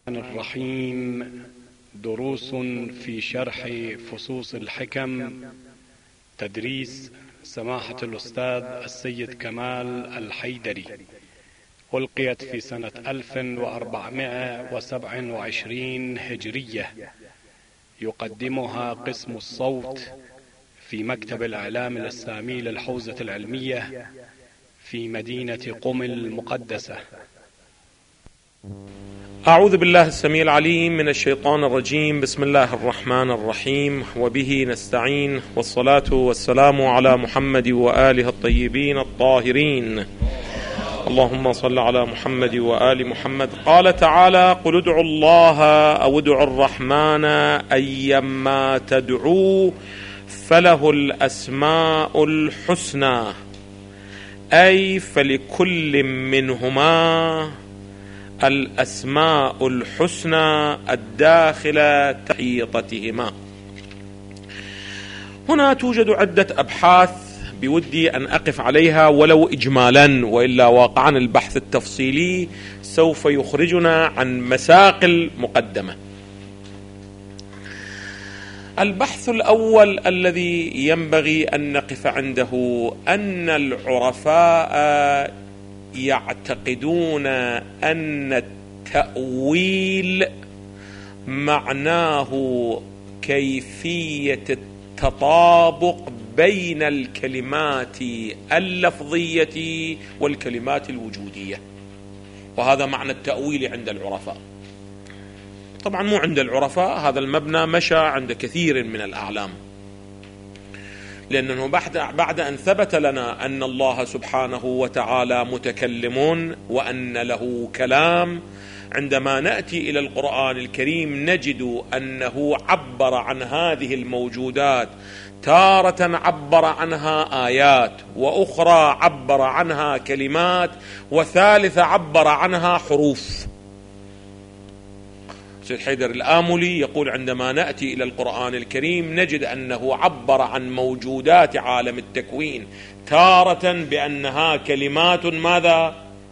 الرحيم. دروس في شرح فصوص الحكم، تدريس سماحة الأستاذ السيد كمال الحيدري، ألقيت في سنة 1427 هجرية. يقدمها قسم الصوت في مكتب الإعلام الإسلامي للحوزة العلمية في مدينة قم المقدسة. أعوذ بالله السميع العليم من الشيطان الرجيم. بسم الله الرحمن الرحيم، وبه نستعين، والصلاة والسلام على محمد وآله الطيبين الطاهرين. اللهم صل على محمد وآل محمد. قال تعالى: قل ادعوا الله أو ادعوا الرحمن أيما تدعوا فله الأسماء الحسنى، أي فلكل منهما الأسماء الحسنى الداخلة تحيطتهما. هنا توجد عدة أبحاث بودي أن أقف عليها ولو إجمالا، وإلا واقعا البحث التفصيلي سوف يخرجنا عن مساق المقدمة. البحث الأول الذي ينبغي أن نقف عنده أن العرفاء يعتقدون أن التأويل معناه كيفية التطابق بين الكلمات اللفظية والكلمات الوجودية، وهذا معنى التأويل عند العرفاء. طبعا مو عند العرفاء، هذا المبنى مشى عند كثير من الأعلام، لأنه بعد أن ثبت لنا أن الله سبحانه وتعالى متكلم وأن له كلام، عندما نأتي إلى القرآن الكريم نجد أنه عبر عن هذه الموجودات، تارة عبر عنها آيات، وأخرى عبر عنها كلمات، وثالثة عبر عنها حروف. سيد حيدر الآملي يقول: عندما نأتي إلى القرآن الكريم نجد أنه عبر عن موجودات عالم التكوين تارة بأنها كلمات ماذا؟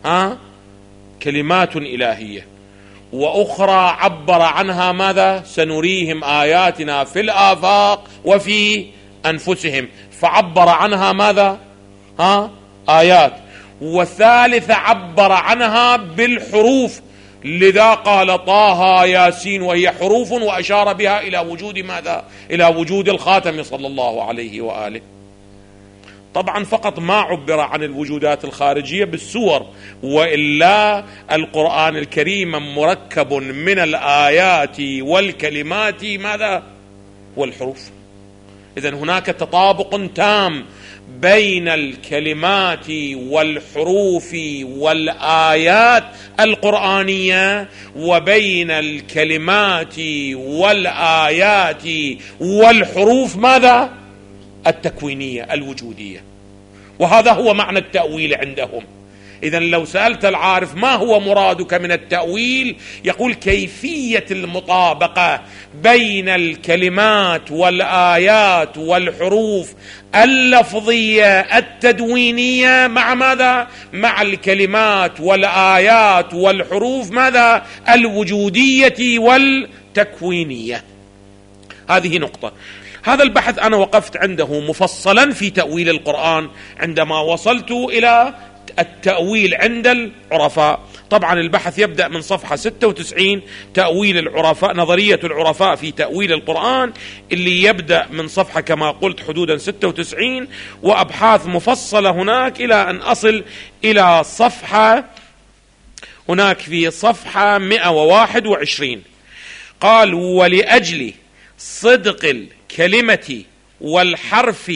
كلمات إلهية، وأخرى عبر عنها ماذا؟ سنريهم آياتنا في الآفاق وفي أنفسهم، فعبر عنها ماذا؟ آيات. وثالث عبر عنها بالحروف، لذا قال طه ياسين وهي حروف، وأشار بها إلى وجود ماذا؟ إلى وجود الخاتم صلى الله عليه وآله. طبعا فقط ما عبر عن الوجودات الخارجية بالسور، وإلا القرآن الكريم مركب من الآيات والكلمات ماذا؟ والحروف. إذن هناك تطابق تام بين الكلمات والحروف والآيات القرآنية، وبين الكلمات والآيات والحروف ماذا؟ التكوينية الوجودية. وهذا هو معنى التأويل عندهم. إذن لو سألت العارف ما هو مرادك من التأويل، يقول كيفية المطابقة بين الكلمات والآيات والحروف اللفظية التدوينية مع ماذا؟ مع الكلمات والآيات والحروف ماذا؟ الوجودية والتكوينية. هذه نقطة. هذا البحث أنا وقفت عنده مفصلا في تأويل القرآن عندما وصلت إلى التأويل عند العرفاء. طبعا البحث يبدأ من صفحة 96، تأويل العرفاء، نظرية العرفاء في تأويل القرآن، اللي يبدأ من صفحة كما قلت حدودا 96، وأبحاث مفصلة هناك إلى أن أصل إلى صفحة، هناك في صفحة 121 قال: ولأجل صدق الكلمة والحرف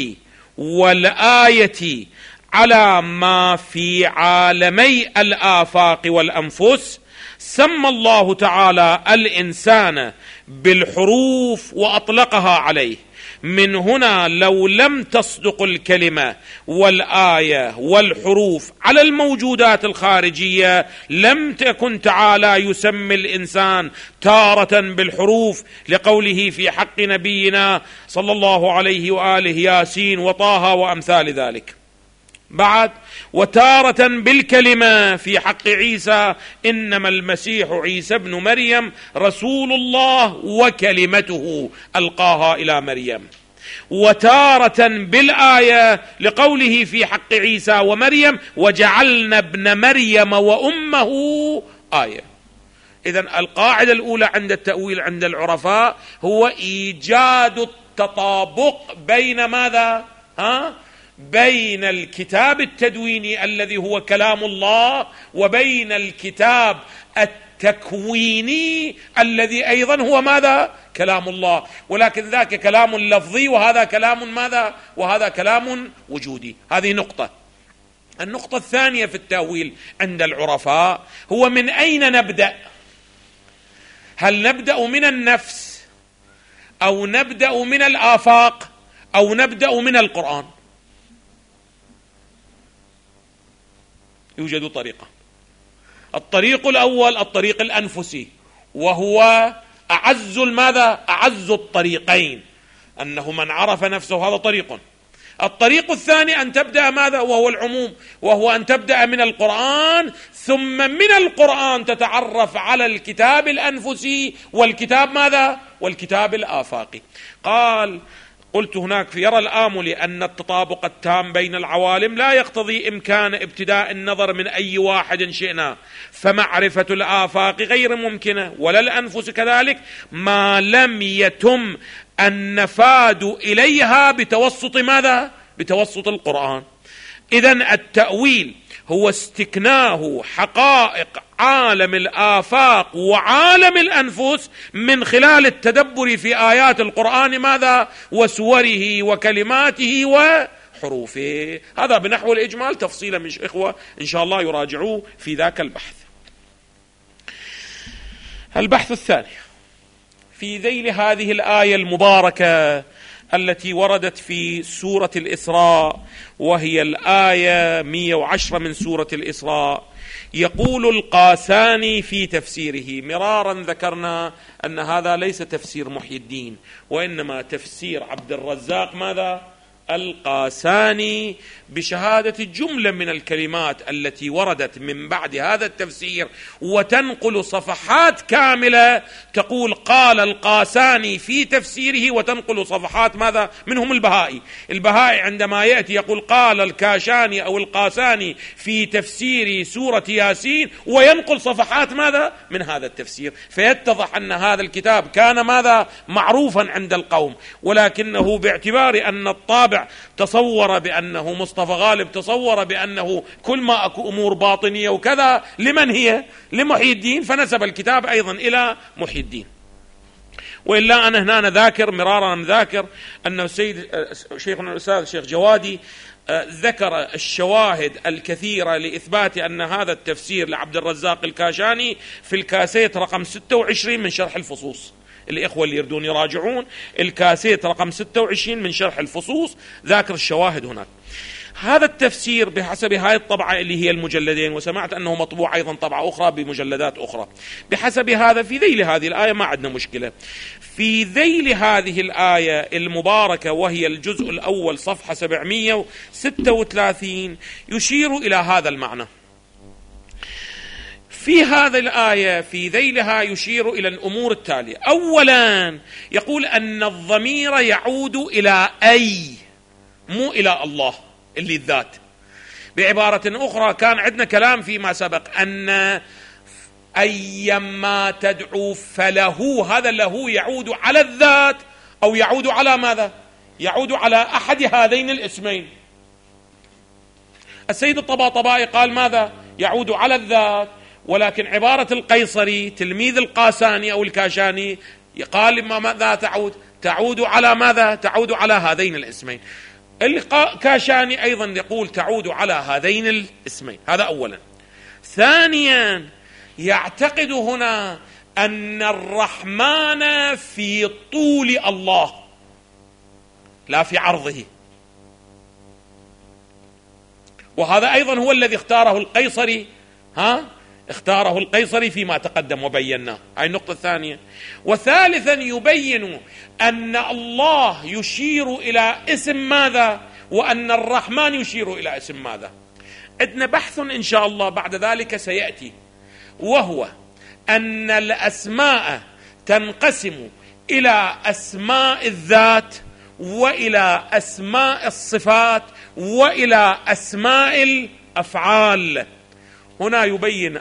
والآية على ما في عالمي الآفاق والأنفس، سمى الله تعالى الإنسان بالحروف وأطلقها عليه. من هنا لو لم تصدق الكلمة والآية والحروف على الموجودات الخارجية لم تكن تعالى يسمي الإنسان تارة بالحروف، لقوله في حق نبينا صلى الله عليه وآله: ياسين وطه وأمثال ذلك. بعد وتارة بالكلمة في حق عيسى إنما المسيح عيسى ابن مريم رسول الله وكلمته ألقاها إلى مريم، وتارة بالآية لقوله في حق عيسى ومريم وجعلنا ابن مريم وأمه آية. إذن القاعدة الأولى عند التأويل عند العرفاء هو إيجاد التطابق بين ماذا؟ بين الكتاب التدويني الذي هو كلام الله وبين الكتاب التكويني الذي أيضا هو ماذا؟ كلام الله، ولكن ذاك كلام لفظي وهذا كلام ماذا؟ وهذا كلام وجودي. هذه نقطة. النقطة الثانية في التأويل عند العرفاء هو من أين نبدأ؟ هل نبدأ من النفس أو نبدأ من الآفاق أو نبدأ من القرآن؟ يوجد طريقة. الطريق الأول الطريق الأنفسي، وهو أعز ماذا؟ أعز الطريقين، أنه من عرف نفسه هذا طريق. الطريق الثاني أن تبدأ ماذا؟ وهو العموم، وهو أن تبدأ من القرآن، ثم من القرآن تتعرف على الكتاب الأنفسي والكتاب ماذا؟ والكتاب الآفاقي. قلت هناك في يرى الآملي أن التطابق التام بين العوالم لا يقتضي إمكان ابتداء النظر من أي واحد شئنا، فمعرفة الآفاق غير ممكنة ولا الأنفس كذلك ما لم يتم النفاد إليها بتوسط ماذا؟ بتوسط القرآن. إذن التأويل هو استكناه حقائق عالم الآفاق وعالم الأنفس من خلال التدبر في آيات القرآن ماذا؟ وسوره وكلماته وحروفه. هذا بنحو الإجمال. تفصيلا من إخوة إن شاء الله يراجعوه في ذاك البحث. البحث الثاني في ذيل هذه الآية المباركة التي وردت في سورة الإسراء، وهي الآية 110 من سورة الإسراء. يقول القاساني في تفسيره، مرارا ذكرنا أن هذا ليس تفسير محي الدين، وإنما تفسير عبد الرزاق ماذا؟ القاساني، بشهادة جملة من الكلمات التي وردت من بعد هذا التفسير، وتنقل صفحات كاملة تقول قال القاساني في تفسيره، وتنقل صفحات ماذا؟ منهم البهائي. البهائي عندما يأتي يقول قال الكاشاني أو القاساني في تفسير سورة ياسين، وينقل صفحات ماذا؟ من هذا التفسير، فيتضح أن هذا الكتاب كان ماذا؟ معروفا عند القوم، ولكنه باعتبار أن الطابع تصور بأنه مصطفى غالب تصور بأنه كل ما أكو أمور باطنية وكذا، لمن هي؟ لمحي الدين، فنسب الكتاب أيضا إلى محي الدين. وإلا أنا هنا ذاكر مرارا مذاكر أن السيد شيخنا الأستاذ الشيخ جوادي ذكر الشواهد الكثيرة لإثبات أن هذا التفسير لعبد الرزاق الكاشاني في الكاسيت رقم 26 من شرح الفصوص. الإخوة اللي يردون يراجعون الكاسيت رقم 26 من شرح الفصوص، ذاكر الشواهد هناك. هذا التفسير بحسب هاي الطبعة اللي هي المجلدين، وسمعت أنه مطبوع أيضا طبعة أخرى بمجلدات أخرى، بحسب هذا في ذيل هذه الآية ما عندنا مشكلة. في ذيل هذه الآية المباركة وهي الجزء الأول صفحة 736 يشير إلى هذا المعنى. في هذه الآية في ذيلها يشير إلى الأمور التالية. أولا يقول أن الضمير يعود إلى أي، مو إلى الله اللي الذات. بعبارة أخرى كان عندنا كلام فيما سبق أن أيما تدعو فله، هذا له يعود على الذات أو يعود على ماذا؟ يعود على أحد هذين الاسمين. السيد الطباطبائي قال ماذا؟ يعود على الذات، ولكن عبارة القيصري تلميذ القاساني أو الكاشاني قال ماذا تعود؟ تعود على ماذا؟ تعود على هذين الاسمين. الكاشاني أيضا يقول تعود على هذين الاسمين. هذا أولا. ثانيا يعتقد هنا أن الرحمن في طول الله لا في عرضه، وهذا أيضا هو الذي اختاره القيصري، اختاره القيصري فيما تقدم وبيناه. هاي النقطة الثانية. وثالثا يبين أن الله يشير إلى اسم ماذا؟ وأن الرحمن يشير إلى اسم ماذا. عندنا بحث إن شاء الله بعد ذلك سيأتي، وهو أن الأسماء تنقسم إلى أسماء الذات وإلى أسماء الصفات وإلى أسماء الأفعال. هنا يبين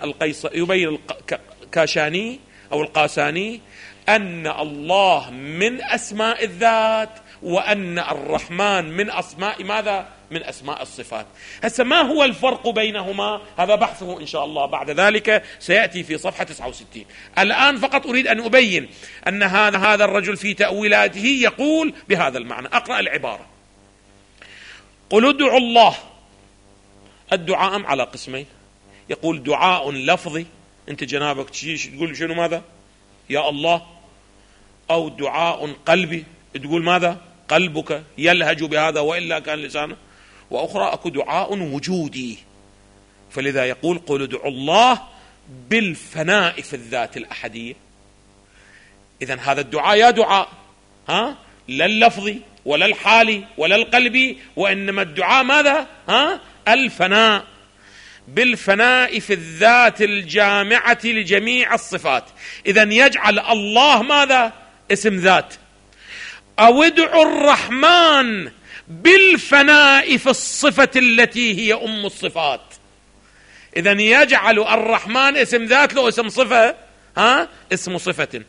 الكاشاني أو القاساني أن الله من أسماء الذات وأن الرحمن من أسماء ماذا؟ من أسماء الصفات. هسه ما هو الفرق بينهما؟ هذا بحثه إن شاء الله بعد ذلك سيأتي في صفحة 69. الآن فقط أريد أن أبين أن هذا الرجل في تأويلاته يقول بهذا المعنى. أقرأ العبارة: قل ادعوا الله. الدعاء على قسمين، يقول دعاء لفظي، أنت جنابك تقول شنو ماذا؟ يا الله. أو دعاء قلبي، تقول ماذا؟ قلبك يلهج بهذا وإلا كان لسانه. وأخرى أكو دعاء وجودي، فلذا يقول قل ادعوا الله بالفناء في الذات الأحدية. إذن هذا الدعاء يا دعاء لا اللفظي ولا الحالي ولا القلبي، وإنما الدعاء ماذا؟ الفناء، بالفناء في الذات الجامعة لجميع الصفات. إذن يجعل الله ماذا؟ اسم ذات. أو ادعوا الرحمن بالفناء في الصفة التي هي أم الصفات. إذن يجعل الرحمن اسم ذات له اسم صفة، اسم صفة.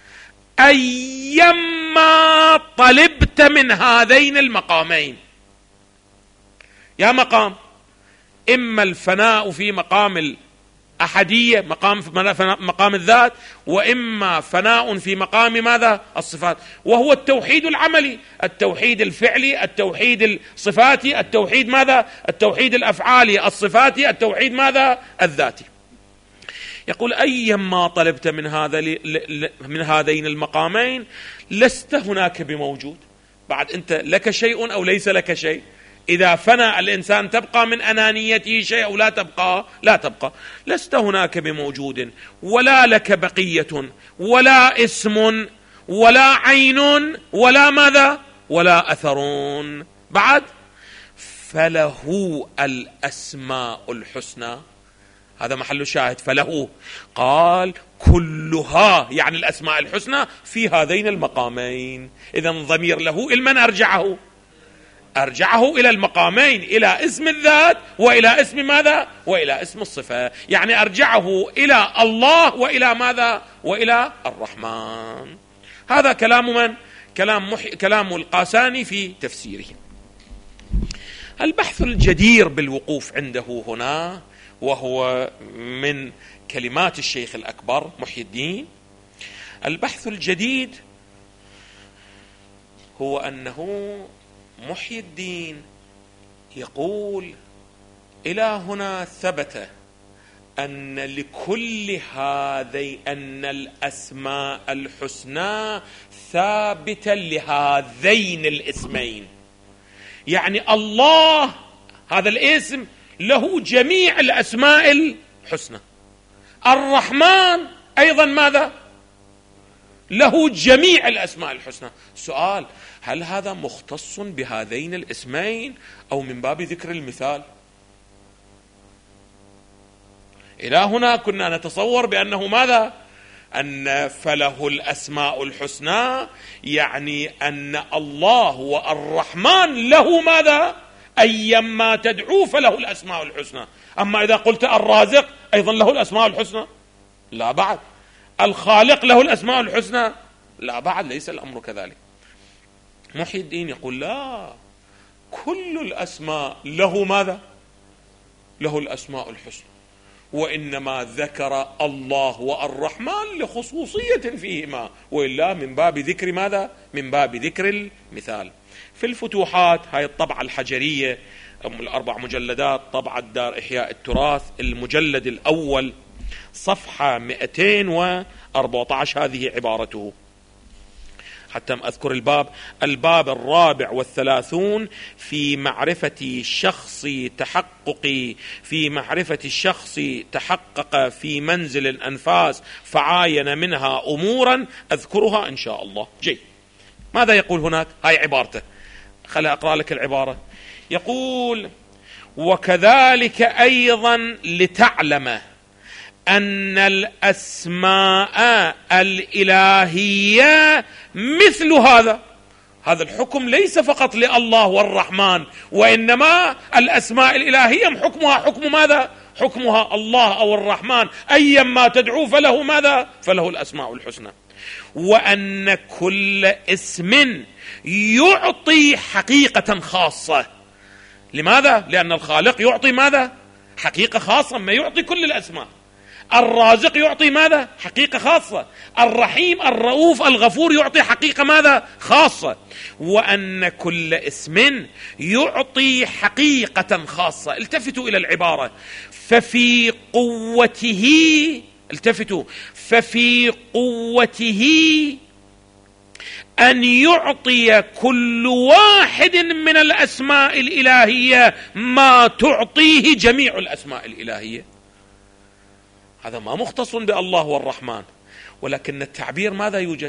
أيما طلبت من هذين المقامين، يا مقام، إما الفناء في مقام الأحدية، مقام الذات، وإما فناء في مقام ماذا؟ الصفات، وهو التوحيد العملي، التوحيد الفعلي، التوحيد الصفاتي، التوحيد ماذا؟ التوحيد الأفعالي، الصفاتي، التوحيد ماذا؟ الذاتي. يقول أيما طلبت من هذين المقامين لست هناك بموجود. بعد أنت لك شيء أو ليس لك شيء. إذا فنى الإنسان تبقى من أنانيته شيء أو لا تبقى؟ لا تبقى. لست هناك بموجود، ولا لك بقية، ولا اسم، ولا عين، ولا ماذا؟ ولا أثرون. بعد فله الأسماء الحسنى، هذا محل الشاهد. فله قال كلها، يعني الأسماء الحسنى في هذين المقامين. إذن ضمير له لمن أرجعه؟ أرجعه إلى المقامين، إلى اسم الذات وإلى اسم ماذا؟ وإلى اسم الصفة. يعني أرجعه إلى الله وإلى ماذا؟ وإلى الرحمن. هذا كلام من؟ كلام القاساني في تفسيره. البحث الجدير بالوقوف عنده هنا، وهو من كلمات الشيخ الأكبر محي الدين، البحث الجديد هو أنه محي الدين يقول إلى هنا ثبت أن لكل أن الأسماء الحسنى ثابتة لهذين الاسمين. يعني الله هذا الاسم له جميع الأسماء الحسنى. الرحمن أيضا ماذا؟ له جميع الأسماء الحسنى. سؤال: هل هذا مختص بهذين الاسمين أو من باب ذكر المثال؟ إلى هنا كنا نتصور بأنه ماذا؟ أن فله الأسماء الحسنى، يعني أن الله والرحمن له ماذا؟ أيما تدعو فله الأسماء الحسنى. أما إذا قلت الرازق أيضا له الأسماء الحسنى؟ لا بعد. الخالق له الأسماء الحسنى؟ لا بعد، ليس الأمر كذلك. محي الدين يقول لا، كل الأسماء له ماذا؟ له الأسماء الحسنى، وإنما ذكر الله والرحمن لخصوصية فيهما، وإلا من باب ذكر ماذا؟ من باب ذكر المثال. في الفتوحات، هاي الطبعة الحجرية، الأربع مجلدات، طبعة دار إحياء التراث، المجلد الأول صفحة 214، هذه عبارته حتى أذكر الباب 34 في معرفة الشخص تحقق في منزل الأنفاس فعاين منها أمورا أذكرها إن شاء الله. جيد. ماذا يقول هناك؟ هاي عبارته، خلي أقرأ لك العبارة. يقول: وكذلك أيضا لتعلم أن الأسماء الإلهية مثل هذا. هذا الحكم ليس فقط لله والرحمن، وإنما الأسماء الإلهية حكمها حكم ماذا؟ حكمها الله أو الرحمن، أيا ما تدعو فله ماذا؟ فله الأسماء الحسنى. وأن كل اسم يعطي حقيقة خاصة. لماذا؟ لأن الخالق يعطي ماذا؟ حقيقة خاصة، ما يعطي كل الأسماء. الرازق يعطي ماذا؟ حقيقة خاصة. الرحيم الرؤوف الغفور يعطي حقيقة ماذا؟ خاصة. وأن كل اسم يعطي حقيقة خاصة. التفتوا إلى العبارة: ففي قوته، التفتوا، ففي قوته أن يعطي كل واحد من الأسماء الإلهية ما تعطيه جميع الأسماء الإلهية. هذا ما مختص بالله والرحمن، ولكن التعبير ماذا يوجد؟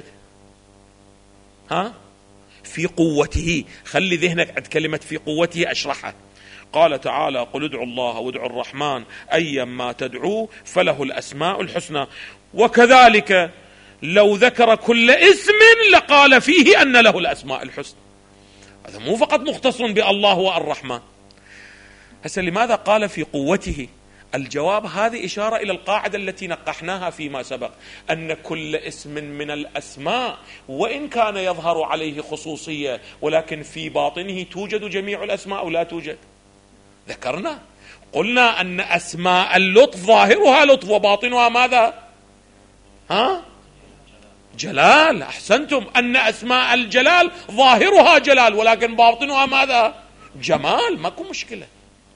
في قوته. خلي ذهنك عند كلمة في قوته، أشرحها. قال تعالى: قل ادعوا الله وادعوا الرحمن أيا ما تدعوا فله الأسماء الحسنى. وكذلك لو ذكر كل اسم لقال فيه أن له الأسماء الحسنى. هذا مو فقط مختص بالله والرحمن. هسه لماذا قال في قوته؟ الجواب: هذه إشارة إلى القاعدة التي نقحناها فيما سبق، أن كل اسم من الأسماء وإن كان يظهر عليه خصوصية، ولكن في باطنه توجد جميع الأسماء أو لا توجد. ذكرنا قلنا أن أسماء اللطف ظاهرها لطف وباطنها ماذا؟ جلال. أحسنتم، أن أسماء الجلال ظاهرها جلال ولكن باطنها ماذا؟ جمال. ماكو مشكلة.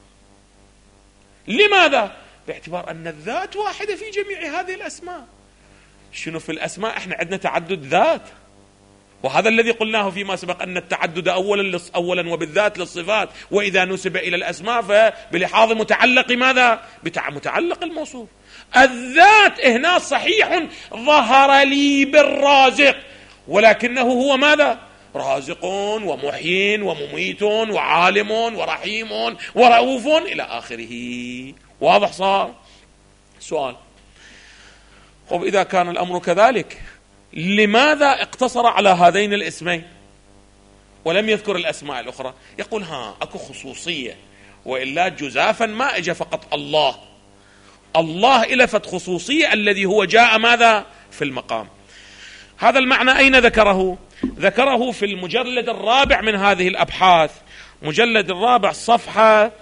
لماذا؟ باعتبار أن الذات واحدة في جميع هذه الأسماء. شنو في الأسماء؟ احنا عندنا تعدد ذات، وهذا الذي قلناه فيما سبق، أن التعدد أولا وبالذات للصفات، وإذا نسب إلى الأسماء فبلحاظ متعلق ماذا؟ متعلق الموصوف. الذات هنا صحيح ظهر لي بالرازق، ولكنه هو ماذا؟ رازق ومحيي ومميت وعالم ورحيم ورؤوف إلى آخره. واضح صار؟ سؤال: طب إذا كان الأمر كذلك لماذا اقتصر على هذين الاسمين ولم يذكر الأسماء الأخرى؟ يقول: أكو خصوصية، وإلا جزافا ما اجى فقط الله إلفت خصوصية الذي هو جاء ماذا؟ في المقام. هذا المعنى أين ذكره؟ ذكره في المجلد الرابع من هذه الأبحاث، مجلد الرابع صفحة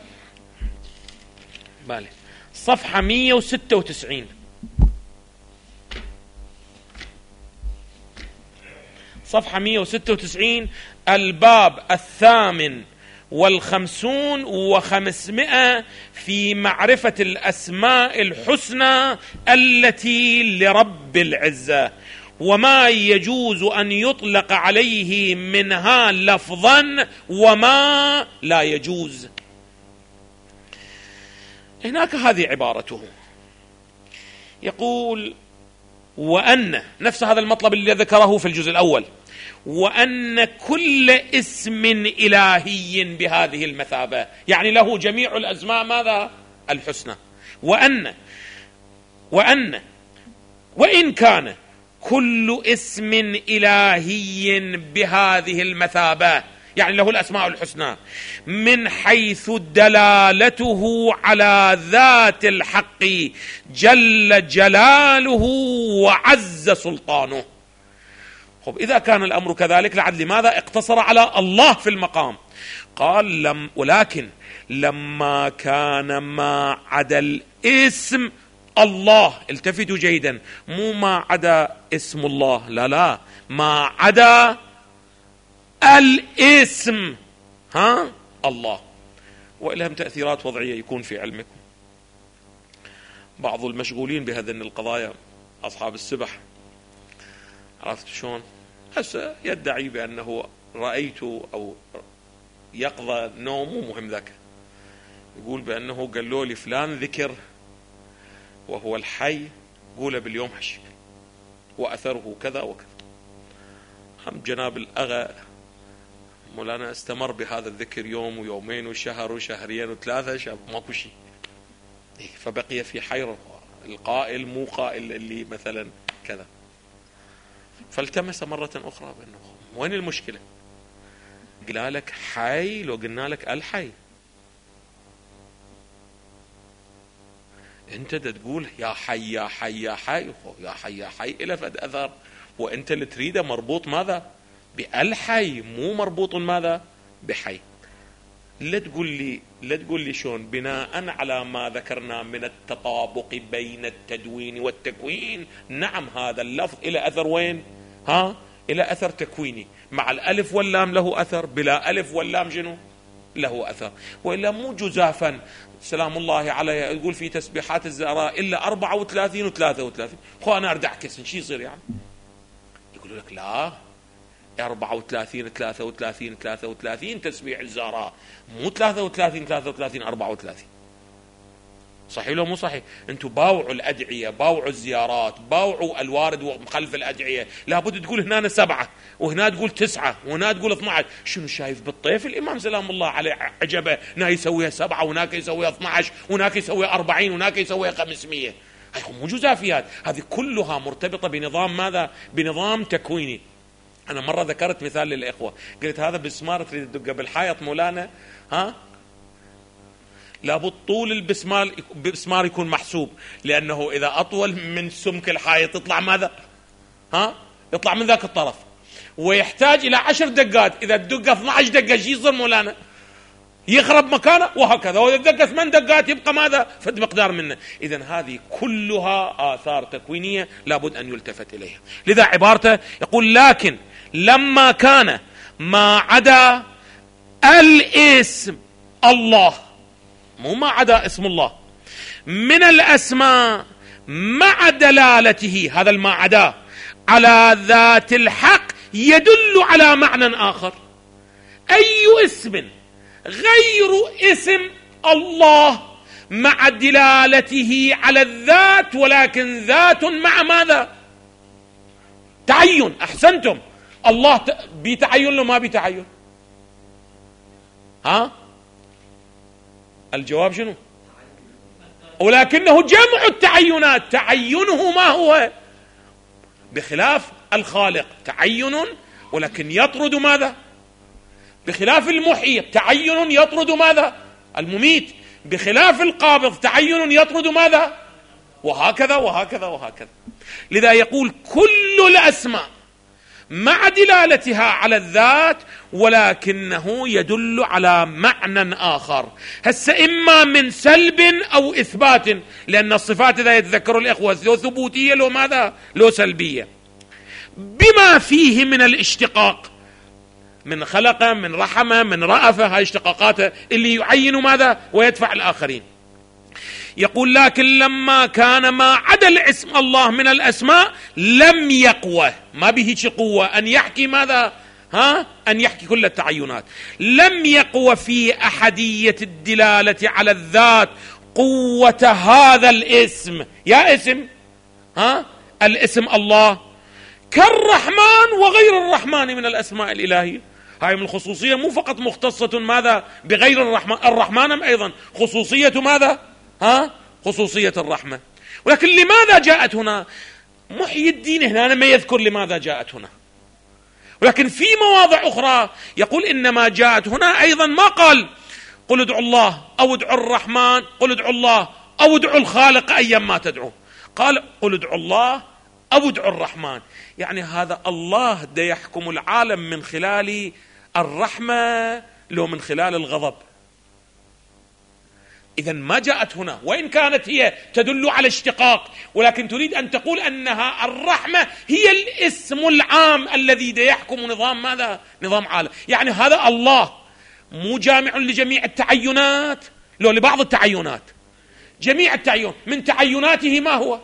196. صفحة 196، الباب 58 و500 في معرفة الأسماء الحسنى التي لرب العزة، وما يجوز أن يطلق عليه منها لفظا وما لا يجوز. هناك هذه عبارته، يقول: وأن، نفس هذا المطلب اللي ذكره في الجزء الأول، وأن كل اسم إلهي بهذه المثابة، يعني له جميع الأسماء ماذا؟ الحسنى. وإن كان كل اسم إلهي بهذه المثابة، يعني له الأسماء الحسنى، من حيث دلالته على ذات الحق جل جلاله وعز سلطانه. طب إذا كان الأمر كذلك لعد لماذا اقتصر على الله في المقام؟ قال: ولكن لما كان ما عدا الاسم الله، التفتوا جيدا، مو ما عدا اسم الله، لا، ما عدا الاسم الله. وإلهم تأثيرات وضعية يكون في علمكم. بعض المشغولين بهذين القضايا أصحاب السبح، عرفت شلون؟ هسه يدعي بأنه رأيت أو يقظة نوم، مو مهم ذاك، يقول بأنه قالوا لي فلان ذكر وهو الحي قوله باليوم هالشيء وأثره كذا وكذا. هم جناب الأغا مولانا استمر بهذا الذكر يوم ويومين وشهر وشهرين وثلاثة، ماكو شيء. فبقي في حيرة، القائل مو قائل اللي مثلا كذا. فالتمس مرة أخرى بأنه وين المشكلة؟ قال لك حي، لو قلنا لك الحي انت تقول يا حي يا حي يا حي، يا حي يا حي إلى فد أثر، وانت اللي تريده مربوط ماذا؟ بالحي، مو مربوط ماذا؟ بحي. لا تقول لي شلون بناء على ما ذكرنا من التطابق بين التدوين والتكوين. نعم هذا اللفظ إلى أثر وين؟ إلى أثر تكويني، مع الألف واللام له أثر، بلا ألف واللام شنو؟ له أثر. وإلا مو جزافا سلام الله عليه يقول في تسبيحات الزهراء إلا 34 و33، خو أنا أردع كسن شي يصير يعني؟ يقولوا لك لا، 34 33 33 تسبيح الزهراء، مو 33 33 34. صحيح لو مو صحيح؟ انتم باوعوا الأدعية، باوعوا الزيارات، باوعوا الوارد وخلف الأدعية. لابد تقول هنا 7 وهنا تقول 9 وهنا تقول 12. شنو شايف بالطيف الإمام سلام الله عليه عجبه، هنا يسويها 7 وهناك يسويها 12 وهناك يسويها 40 وهناك يسويها 500. هاي مو جزافيات، هذه كلها مرتبطة بنظام ماذا؟ بنظام تكويني. أنا مرة ذكرت مثال للإخوة، قلت هذا بسمار تريد تدقه بالحائط مولانا، لابد طول البسمار يكون محسوب، لأنه إذا أطول من سمك الحائط يطلع ماذا؟ يطلع من ذاك الطرف، ويحتاج إلى 10 دقات. إذا تدقه 12 دقة شي يصير مولانا؟ يخرب مكانه، وهكذا. وإذا دقه 8 دقات يبقى ماذا؟ فد مقدار منه. إذن هذه كلها آثار تكوينية لابد أن يلتفت إليها. لذا عبارته يقول لكن لما كان ما عدا الاسم الله، مو ما عدا اسم الله، من الأسماء مع دلالته، هذا الما عدا، على ذات الحق يدل على معنى آخر. أي اسم غير اسم الله مع دلالته على الذات، ولكن ذات مع ماذا؟ تعين. أحسنتم. الله بتعين له ما بتعين؟ الجواب شنو؟ ولكنه جمع التعينات. تعينه ما هو؟ بخلاف الخالق تعين ولكن يطرد ماذا؟ بخلاف المحيي تعين يطرد ماذا؟ المميت. بخلاف القابض تعين يطرد ماذا؟ وهكذا وهكذا وهكذا. لذا يقول كل الأسماء مع دلالتها على الذات، ولكنه يدل على معنى آخر. هسه إما من سلب أو إثبات، لأن الصفات إذا يتذكروا الإخوة لو ثبوتية لو ماذا؟ لو سلبية، بما فيه من الاشتقاق، من خلقه، من رحمه، من رأفه، هاي اشتقاقاته اللي يعين ماذا؟ ويدفع الآخرين. يقول لكن لما كان ما عدا الاسم الله من الأسماء لم يقوى، ما به قوة أن يحكي ماذا؟ أن يحكي كل التعينات. لم يقوى في أحدية الدلالة على الذات قوة هذا الاسم. يا اسم الاسم الله كالرحمن وغير الرحمن من الأسماء الإلهية. هاي من الخصوصية مو فقط مختصة ماذا؟ بغير الرحمن، الرحمن أيضا خصوصية ماذا؟ خصوصية الرحمة. ولكن لماذا جاءت هنا؟ محيي الدين هنا ما يذكر لماذا جاءت هنا، ولكن في مواضع أخرى يقول إنما جاءت هنا أيضا. ما قال قل ادعوا الله أو ادعوا الرحمن، قل ادعوا الله أو ادعوا الخالق أيا ما تدعو، قال قل ادعوا الله أو ادعوا الرحمن. يعني هذا الله دا يحكم العالم من خلال الرحمة لو من خلال الغضب. إذن ما جاءت هنا، وإن كانت هي تدل على اشتقاق، ولكن تريد أن تقول أنها الرحمة هي الاسم العام الذي دا يحكم نظام ماذا؟ نظام عالم. يعني هذا الله مو جامع لجميع التعينات، لو لبعض التعينات. جميع التعين من تعيناته ما هو؟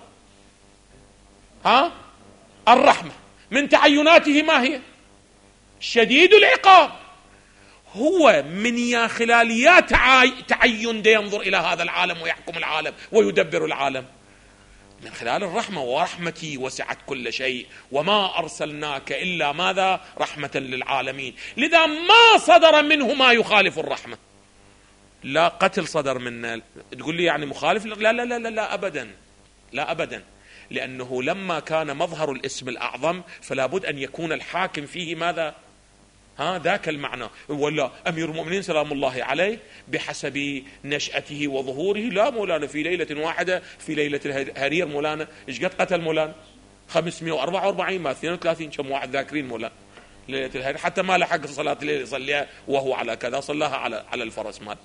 الرحمة. من تعيناته ما هي؟ شديد العقاب. هو من يا خلاليات تعين دي ينظر إلى هذا العالم ويحكم العالم ويدبر العالم. من خلال الرحمة، ورحمتي وسعت كل شيء وما أرسلناك إلا ماذا؟ رحمة للعالمين. لذا ما صدر منه ما يخالف الرحمة. لا قتل صدر منا، تقول لي يعني مخالف؟ لا لا لا لا, لا أبدا، لا أبدا، لأنه لما كان مظهر الاسم الأعظم فلا بد أن يكون الحاكم فيه ماذا؟ ذاك المعنى. ولا أمير المؤمنين سلام الله عليه بحسب نشأته وظهوره، لا مولانا في ليلة واحدة في ليلة الهرير مولانا إيش قد قتل مولانا؟ 544 ما 32 كم واحد ذاكرين مولانا ليلة الهرير، حتى ما لحق صلاة الليل يصليها وهو على كذا، صلاها على الفرس مال.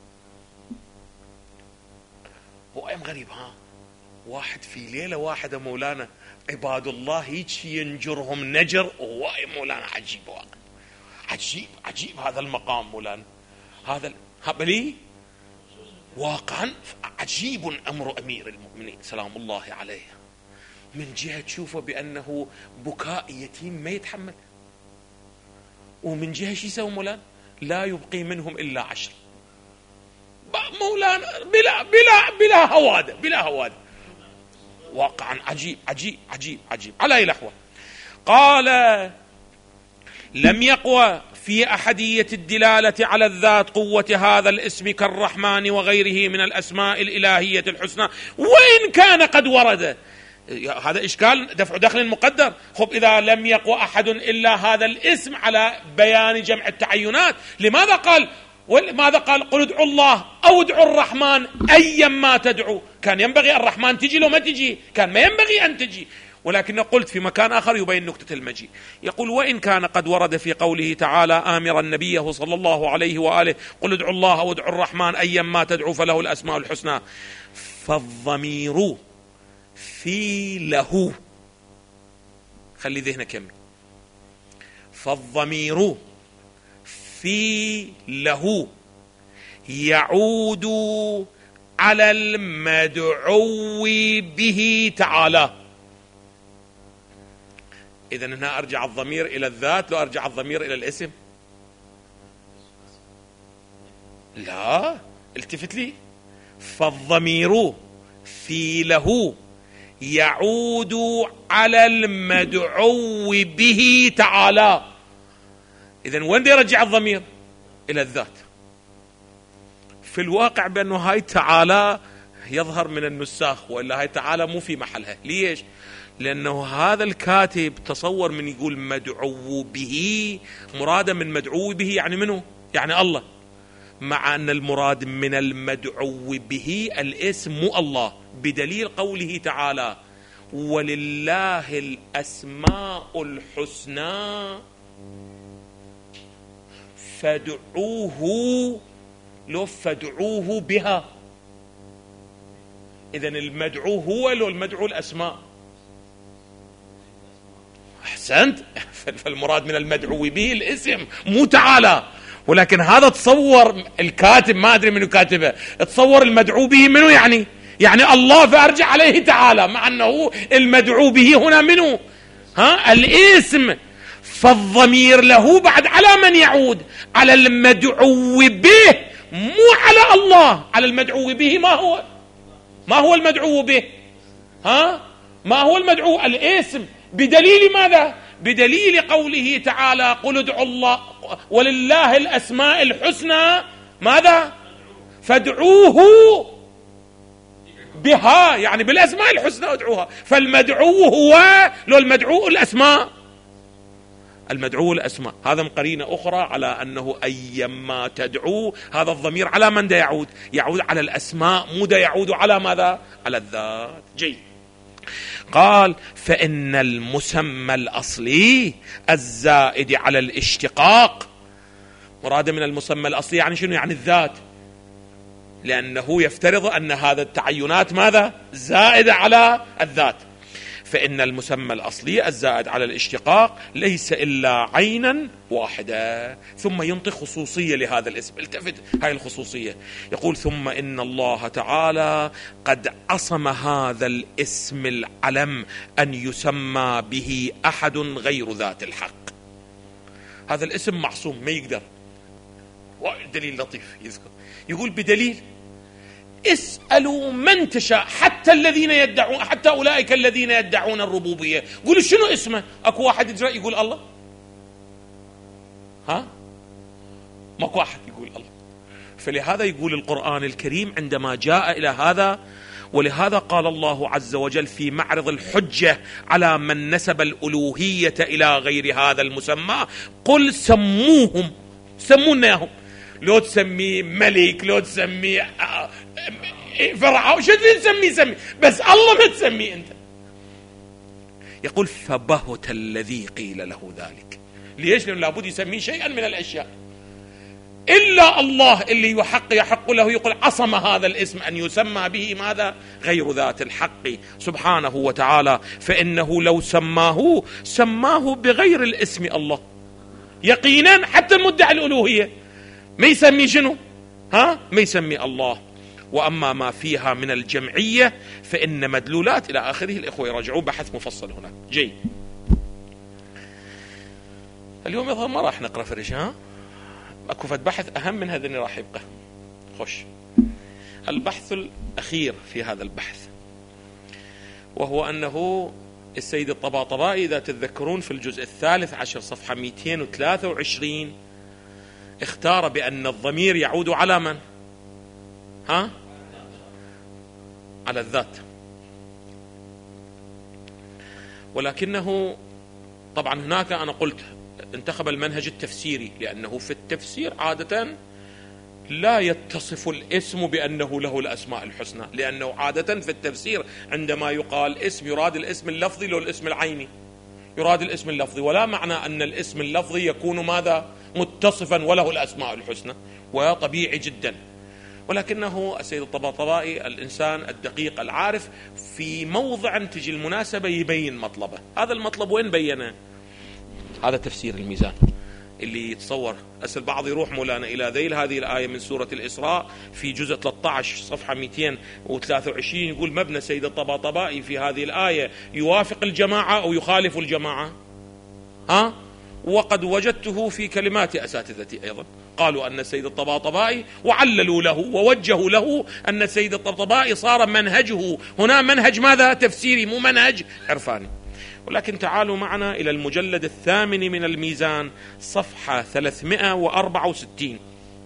هو أيم غريب، واحد في ليلة واحدة مولانا عباد الله هيك ينجرهم نجر، وهو مولانا عجيب، عجيب عجيب هذا المقام مولانا، هذا بلي واقعا عجيب أمر أمير المؤمنين سلام الله عليه. من جهة تشوفه بأنه بكاء يتيم ما يتحمل، ومن جهة شو يسوي مولانا؟ لا يبقي منهم إلا 10 مولانا، بلا هوادة، بلا هوادة، واقعا عجيب عجيب عجيب عجيب. على أي لحظة قال لم يقوى في أحدية الدلالة على الذات قوة هذا الاسم كالرحمن وغيره من الأسماء الإلهية الحسنى، وإن كان قد ورد. هذا إشكال دفع دخل مقدر. خب إذا لم يقوى أحد إلا هذا الاسم على بيان جمع التعينات، لماذا قال قل ادعوا الله أو ادعوا الرحمن أيا ما تدعو؟ كان ينبغي الرحمن تجي لو ما تجي، كان ما ينبغي أن تجي، ولكن قلت في مكان آخر يبين نكتة المجيء. يقول وإن كان قد ورد في قوله تعالى آمرا نبيه صلى الله عليه وآله قل ادعوا الله أو ادعوا الرحمن أيا ما تدعو فله الأسماء الحسنى، فالضمير في له، خلي ذهنك يمي، فالضمير في له يعود على المدعو به تعالى. إذن هنا أرجع الضمير إلى الذات، لو أرجع الضمير إلى الاسم؟ لا، التفت لي، فالضمير في له يعود على المدعو به تعالى. إذن وين دي يرجع الضمير؟ إلى الذات. في الواقع بأنه هاي تعالى يظهر من النساخ، وإلا هاي تعالى مو في محلها. ليش؟ لأنه هذا الكاتب تصور من يقول مدعو به، مراد من مدعو به يعني منه؟ يعني الله، مع أن المراد من المدعو به الاسم مو الله، بدليل قوله تعالى ولله الأسماء الحسنى فادعوه، لو فادعوه بها. إذن المدعو هو لو المدعو الأسماء. أحسنت، فالمراد من المدعو به الاسم مو تعالى، ولكن هذا تصور الكاتب، ما أدري منو كاتبه، تصور المدعو به منو يعني الله، فأرجع عليه تعالى، مع أنه المدعو به هنا منو؟ الاسم. فالضمير له بعد على من يعود؟ على المدعو به، مو على الله، على المدعو به. ما هو المدعو به؟ ما هو المدعو؟ الاسم. بدليل ماذا؟ بدليل قوله تعالى قل ادعوا الله ولله الأسماء الحسنى ماذا؟ فادعوه بها، يعني بالأسماء الحسنى ادعوها. فالمدعو هو لو المدعو الأسماء، المدعو الأسماء. هذا قرينة أخرى على أنه أيما تدعو هذا الضمير على من دا يعود؟ يعود على الأسماء، مو دا يعود على ماذا؟ على الذات. جيد. قال فإن المسمى الأصلي الزائد على الاشتقاق، مراد من المسمى الأصلي يعني شنو؟ يعني الذات، لأنه يفترض أن هذا التعينات ماذا؟ زائدة على الذات. فإن المسمى الأصلي الزائد على الاشتقاق ليس إلا عينا واحدة. ثم ينطق خصوصية لهذا الاسم، التفت هاي الخصوصية، يقول ثم إن الله تعالى قد عصم هذا الاسم العلم أن يسمى به أحد غير ذات الحق. هذا الاسم معصوم، ما يقدر. دليل لطيف يذكر، يقول بدليل اسألوا من تشاء حتى أولئك الذين يدعون الربوبية، قولوا شنو اسمه؟ أكو واحد يجرأ يقول الله؟ ماكو واحد يقول الله. فلهذا يقول القرآن الكريم عندما جاء إلى هذا، ولهذا قال الله عز وجل في معرض الحجة على من نسب الألوهية إلى غير هذا المسمى: قل سموهم، سمونا ياهم، لو تسميه ملك، لو تسميه فرعون، شو تسميه سمي، بس الله ما تسميه أنت. يقول: فبهت الذي قيل له ذلك. ليش؟ لأنه لابد يسميه شيئا من الأشياء، إلا الله اللي يحق له يقول عصم هذا الاسم أن يسمى به ماذا؟ غير ذات الحق سبحانه وتعالى. فإنه لو سماه بغير الاسم الله يقينا، حتى المدعي الألوهية ما يسمي شنو؟ ما يسمي الله. وأما ما فيها من الجمعية فإن مدلولات إلى آخره. الإخوة يراجعوا بحث مفصل هنا. جيد. اليوم يظهر ما راح نقرأ فرش، اكو فد بحث اهم من هذا اللي راح يبقى. خش البحث الاخير في هذا البحث، وهو انه السيد الطباطبائي اذا تتذكرون في الجزء 13 صفحة 223 اختار بان الضمير يعود على من؟ على الذات. ولكنه طبعا هناك انا قلت انتخب المنهج التفسيري، لأنه في التفسير عادة لا يتصف الاسم بأنه له الأسماء الحسنى، لأنه عادة في التفسير عندما يقال اسم يراد الاسم اللفظي لو الاسم العيني، يراد الاسم اللفظي، ولا معنى أن الاسم اللفظي يكون ماذا؟ متصفا وله الأسماء الحسنى، وطبيعي جدا. ولكنه السيد الطباطبائي الإنسان الدقيق العارف في موضع تجي المناسبة يبين مطلبه. هذا المطلب وين بينه؟ هذا تفسير الميزان اللي يتصور. البعض يروح مولانا إلى ذيل هذه الآية من سورة الإسراء في جزء 13 صفحة 223 يقول: مبنى السيد الطباطبائي في هذه الآية يوافق الجماعة أو يخالف الجماعة؟ وقد وجدته في كلمات أساتذتي أيضا قالوا أن السيد الطباطبائي وعللوا له ووجهوا له أن السيد الطباطبائي صار منهجه هنا منهج ماذا؟ تفسيري، مو منهج عرفاني. ولكن تعالوا معنا إلى المجلد 8 من الميزان صفحة 364.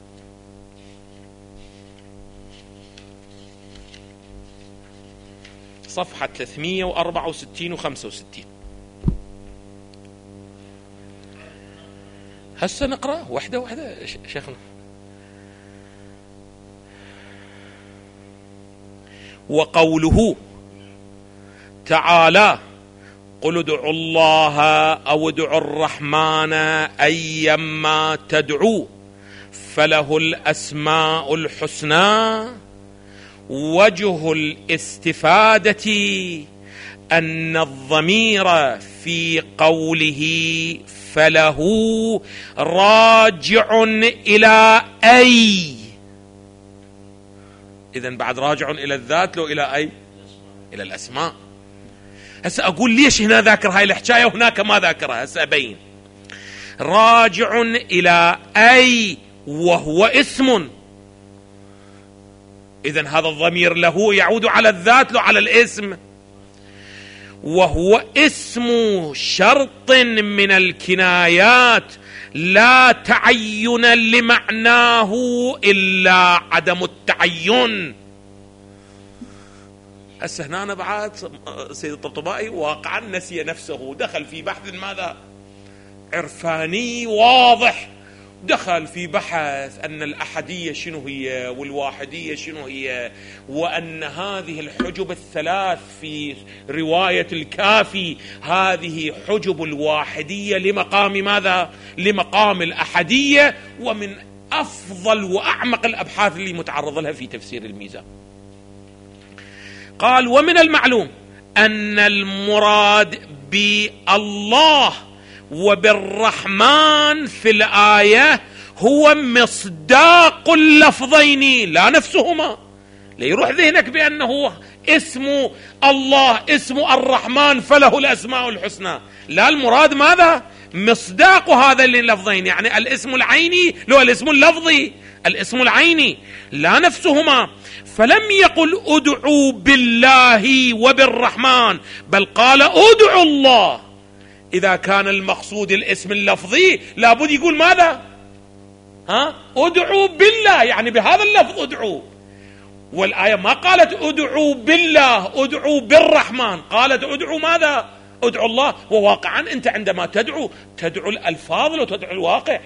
صفحة 364 و65. هسه نقرأ واحدة واحدة شيخنا. وقوله تعالى: قل ادعوا الله أو ادعوا الرحمن أيما تدعوا فله الأسماء الحسنى. وجه الاستفادة أن الضمير في قوله فله راجع إلى أي. إذن بعد راجع إلى الذات لو إلى أي؟ إلى الأسماء. هسه أقول ليش هنا ذاكر هاي الحكاية وهناك ما ذاكرها؟ هسه أبين. راجع إلى أي وهو اسم. إذن هذا الضمير له يعود على الذات لو على الاسم، وهو اسم شرط من الكنايات لا تعين لمعناه إلا عدم التعين. هسه هنا بعد سيد الطبطبائي واقعا نسي نفسه، دخل في بحث ماذا؟ عرفاني واضح. دخل في بحث أن الأحدية شنو هي والواحدية شنو هي، وأن هذه الحجب الثلاث في رواية الكافي هذه حجب الواحدية لمقام ماذا؟ لمقام الأحدية. ومن أفضل وأعمق الأبحاث اللي متعرض لها في تفسير الميزان. قال: ومن المعلوم أن المراد بالله وبالرحمن في الآية هو مصداق اللفظين لا نفسهما. ليروح ذهنك بأنه اسم الله اسم الرحمن فله الأسماء الحسنى، لا، المراد ماذا؟ مصداق هذا اللفظين، يعني الاسم العيني لو الاسم اللفظي، الاسم العيني لا نفسهما. فلم يقل ادعوا بالله وبالرحمن، بل قال ادعوا الله. إذا كان المقصود الاسم اللفظي لابد يقول ماذا؟ ادعوا بالله، يعني بهذا اللفظ ادعوا. والآية ما قالت ادعوا بالله ادعوا بالرحمن، قالت ادعوا ماذا؟ ادعوا الله. وواقعا أنت عندما تدعو الألفاظ لو تدعو الواقع.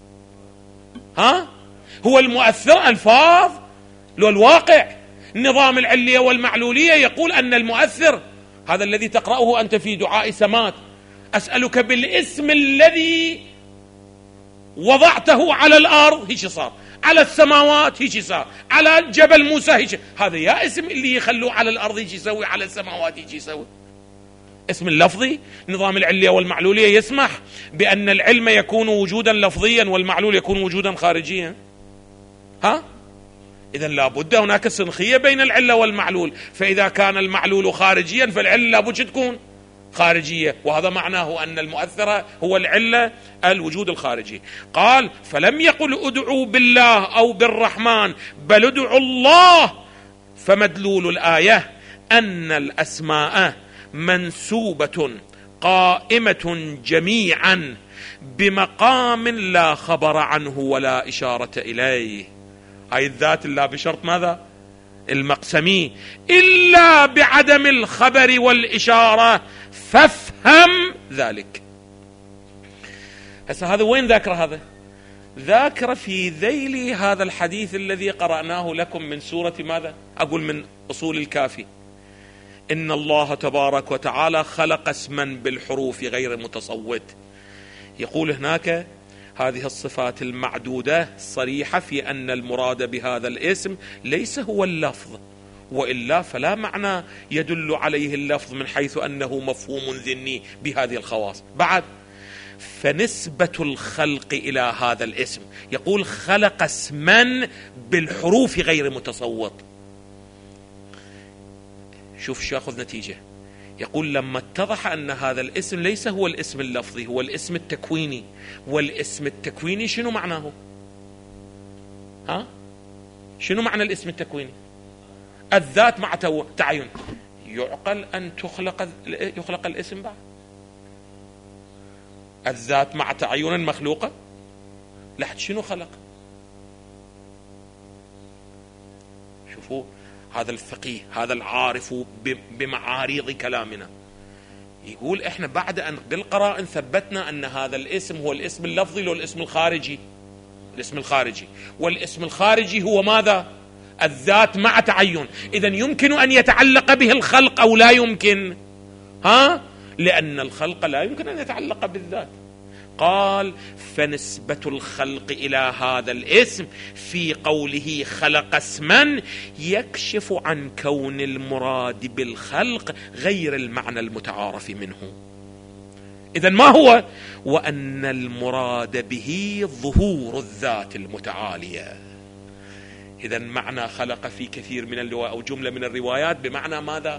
هو المؤثر ألفاظ لو الواقع. النظام العلية والمعلولية يقول أن المؤثر هذا الذي تقرأه أنت في دعاء سمات، أسألك بالاسم الذي وضعته على الأرض، هيك صار، على السماوات هيك صار، على جبل موسى هيك. هذا يا اسم اللي يخلوه على الأرض هيك يسوي، على السماوات هيك يسوي. اسم اللفظي. نظام العلية والمعلولية يسمح بأن العلم يكون وجودا لفظيا والمعلول يكون وجودا خارجيا. إذن لابد هناك سنخية بين العلة والمعلول، فإذا كان المعلول خارجيا فالعلة لابد تكون خارجية، وهذا معناه أن المؤثر هو العلة الوجود الخارجي. قال فلم يقل ادعوا بالله أو بالرحمن بل ادعوا الله. فمدلول الآية أن الأسماء منسوبة قائمة جميعا بمقام لا خبر عنه ولا إشارة إليه. هاي الذات لا بشرط ماذا؟ المقسمي، إلا بعدم الخبر والإشارة فافهم ذلك. هسه هذا وين ذاكر؟ هذا ذاكر في ذيل هذا الحديث الذي قرأناه لكم من سورة ماذا؟ أقول من أصول الكافي. إن الله تبارك وتعالى خلق اسما بالحروف غير متصوت. يقول هناك هذه الصفات المعدودة صريحة في أن المراد بهذا الاسم ليس هو اللفظ، وإلا فلا معنى يدل عليه اللفظ من حيث أنه مفهوم ذهني بهذه الخواص. بعد فنسبة الخلق إلى هذا الاسم، يقول خلق اسما بالحروف غير متصوت. شوف شو أخذ نتيجة. يقول لما اتضح أن هذا الاسم ليس هو الاسم اللفظي، هو الاسم التكويني. والاسم التكويني شنو معناه؟ شنو معنى الاسم التكويني؟ الذات مع تعين. يعقل أن يخلق الاسم بعد؟ الذات مع تعين مخلوقة؟ لحد شنو خلق؟ شوفوا هذا الفقيه، هذا العارف بمعاريض كلامنا، يقول احنا بعد ان بالقرائن ثبتنا ان هذا الاسم هو الاسم اللفظي لو الاسم الخارجي. الاسم الخارجي، والاسم الخارجي هو ماذا؟ الذات مع تعين. اذن يمكن ان يتعلق به الخلق او لا يمكن؟ لان الخلق لا يمكن ان يتعلق بالذات. قال فنسبة الخلق إلى هذا الاسم في قوله خلق اسما يكشف عن كون المراد بالخلق غير المعنى المتعارف منه. إذن ما هو؟ وأن المراد به ظهور الذات المتعالية. إذن معنى خلق في كثير من الروايات أو جملة من الروايات بمعنى ماذا؟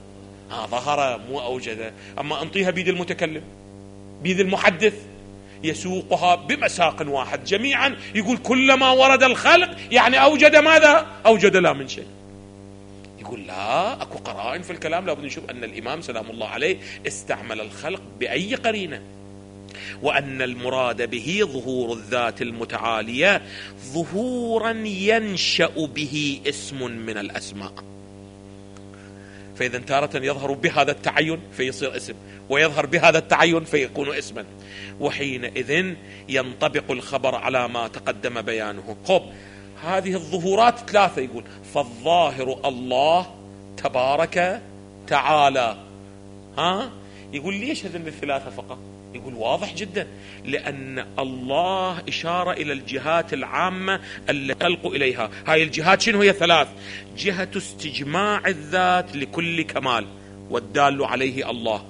ظهر مو أوجد. أما أنطيها بيد المتكلم بيد المحدث يسوقها بمساق واحد جميعا، يقول كلما ورد الخلق يعني أوجد ماذا؟ أوجد لا من شيء. يقول لا، أكو قرائن في الكلام لابد نشوف أن الإمام سلام الله عليه استعمل الخلق بأي قرينة، وأن المراد به ظهور الذات المتعالية ظهورا ينشأ به اسم من الأسماء. فإذا تارة يظهر بهذا التعين فيصير اسم، ويظهر بهذا التعين فيكون اسما، وحينئذ ينطبق الخبر على ما تقدم بيانه. خب هذه الظهورات ثلاثة، يقول فالظاهر الله تبارك تعالى. يقول ليش هذين الثلاثة فقط؟ يقول واضح جدا، لأن الله إشارة إلى الجهات العامة التي ألقوا إليها. هاي الجهات شنو هي؟ ثلاث: جهة استجماع الذات لكل كمال والدال عليه الله،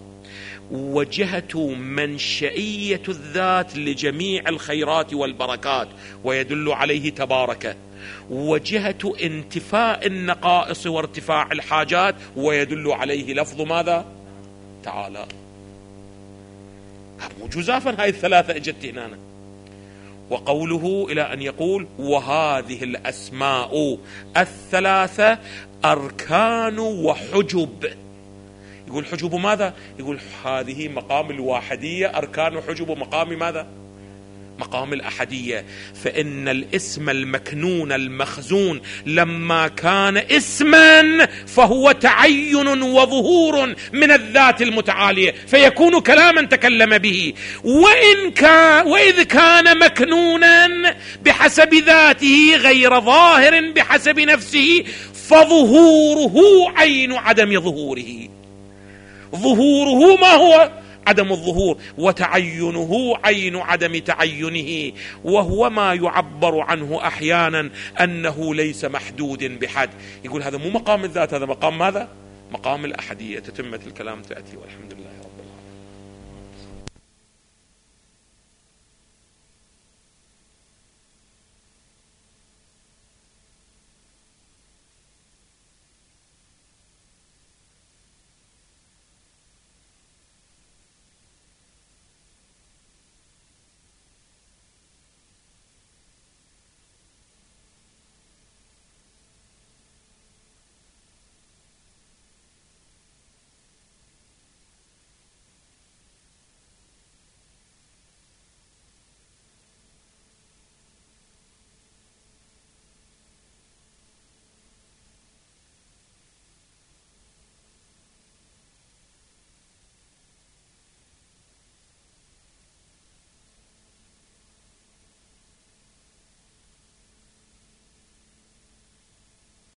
وجهة منشئية الذات لجميع الخيرات والبركات ويدل عليه تبارك، وجهة انتفاء النقائص وارتفاع الحاجات ويدل عليه لفظ ماذا؟ تعالى. مو جزافا هاي الثلاثة اجت هنا. وقوله إلى أن يقول وهذه الأسماء الثلاثة أركان وحجب. يقول حجب ماذا؟ يقول هذه مقام الواحدية، أركان حجب مقام ماذا؟ مقام الأحدية. فإن الاسم المكنون المخزون لما كان اسما فهو تعين وظهور من الذات المتعالية، فيكون كلاما تكلم به. وإذ كان مكنونا بحسب ذاته غير ظاهر بحسب نفسه فظهوره عين عدم ظهوره. ظهوره ما هو؟ عدم الظهور، وتعينه عين عدم تعينه، وهو ما يعبر عنه أحيانا أنه ليس محدود بحد. يقول هذا مو مقام الذات، هذا مقام ماذا؟ مقام الأحدية. تتمة الكلام تأتي، والحمد لله.